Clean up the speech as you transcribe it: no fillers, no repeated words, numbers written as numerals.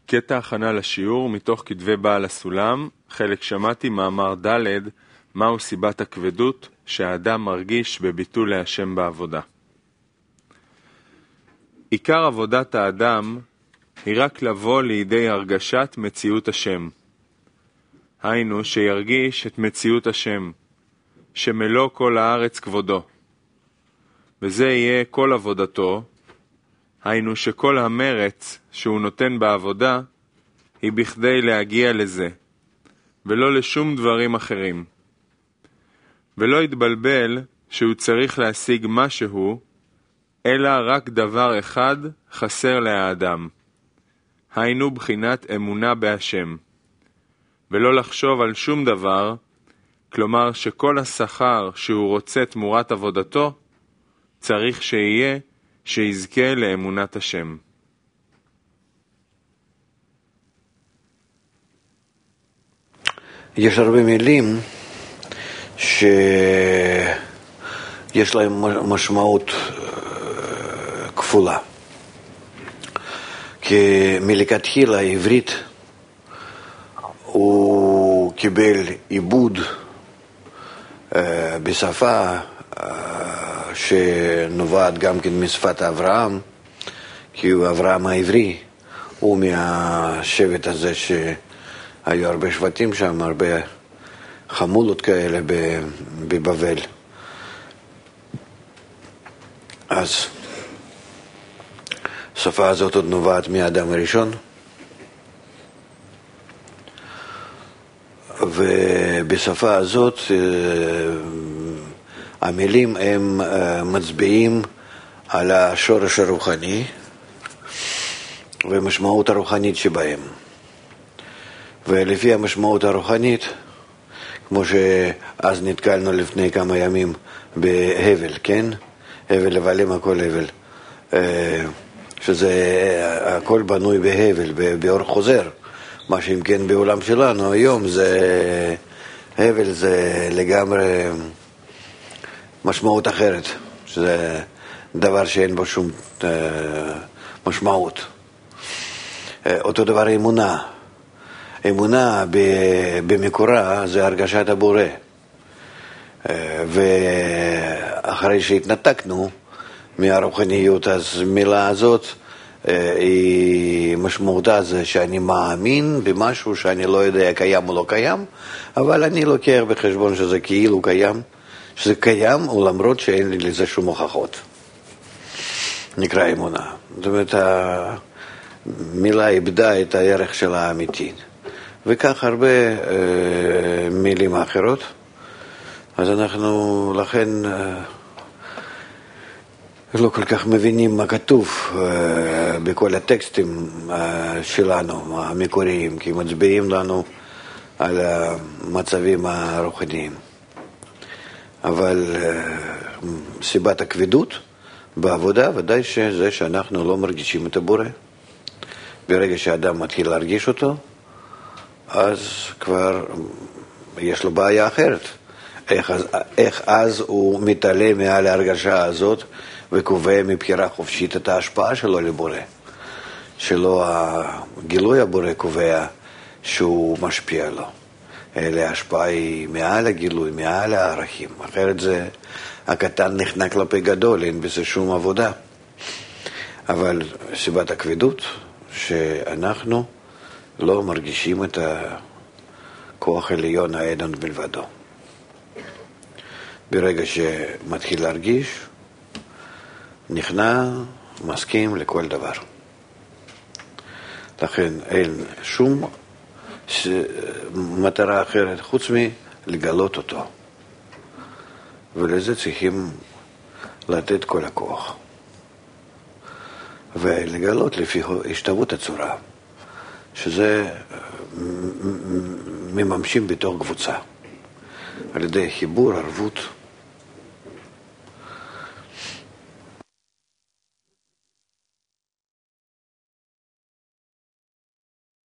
קטע הכנה לשיעור מתוך כתבי בעל הסולם, חלק שמעתי מאמר ד' מהו סיבת הכבדות שהאדם מרגיש בביטול להשם בעבודה. עיקר עבודת האדם היא רק לבוא לידי הרגשת מציאות השם. היינו שירגיש את מציאות השם, שמלוא כל הארץ כבודו. וזה יהיה כל עבודתו, היינו שכל המרץ שהוא נותן בעבודה היא בכדי להגיע לזה, ולא לשום דברים אחרים. ולא יתבלבל שהוא צריך להשיג משהו, אלא רק דבר אחד חסר לאדם. היינו בחינת אמונה בהשם. ולא לחשוב על שום דבר, כלומר שכל השכר שהוא רוצה תמורת עבודתו, צריך שיהיה שיזכה לאמונת השם. יש הרבה מילים שיש להם משמעות כפולה. כי מלכתחילה העברית הוא קיבל עיבוד בשפה שנובעת גם כן משפת אברהם, כי הוא אברהם העברי, הוא מהשבט הזה שהיו הרבה שבטים שם, הרבה חמולות כאלה בבבל. אז השפה הזאת עוד נובעת מהאדם הראשון, ובשפה הזאת המילים הם מצביעים על השורש הרוחני והמשמעות הרוחנית שבהם. ולפי המשמעות הרוחנית, כמו שאז נתקלנו לפני כמה ימים בהבל, כן? הבל לבלים הכל הבל. שזה הכל בנוי בהבל, באור חוזר. מה שאם כן בעולם שלנו היום זה הבל, זה לגמרי משמעות אחרת, שזה דבר שאין בו שום משמעות. אותו דבר אמונה. אמונה במקורה זה הרגשת הבורא. ואחרי שהתנתקנו מהרוחניות, אז מילה הזאת היא משמעותה זה שאני מאמין במשהו שאני לא יודע קיים או לא קיים, אבל אני לוקח בחשבון שזה כאילו קיים, שזה קיים ולמרות שאין לי לזה שום הוכחות. נקרא אמונה. זאת אומרת, המילה איבדה את הערך שלה האמיתי. וכך הרבה מילים אחרות. אז אנחנו לכן לא כל כך מבינים מה כתוב בכל הטקסטים שלנו, המקוריים, כי מצביעים לנו על המצבים הרוחניים. אבל סיבת הכבדות בעבודה ודאי שזה שאנחנו לא מרגישים את הבורא. ברגע שהאדם מתחיל להרגיש אותו, אז כבר יש לו בעיה אחרת. איך אז הוא מתעלה מעל ההרגשה הזאת וקובע מבחירה חופשית את ההשפעה שלו לבורא. שלא הגילוי הבורא קובע שהוא משפיע לו. אלא ההשפעה היא מעל הגילוי, מעל הערכים. אחרת זה הקטן נכנע כלפי גדול, אין בזה שום עבודה. אבל סיבת הכבדות שאנחנו לא מרגישים את הכוח העליון העליון בלבדו. ברגע שמתחיל להרגיש, נכנע, מסכים לכל דבר. לכן אין שום מטרה אחרת חוץ מלגלות אותו. ולזה צריכים לתת כל הכוח. ולגלות לפי השתוות הצורה, שזה מממשים בתוך קבוצה. על ידי חיבור, ערבות,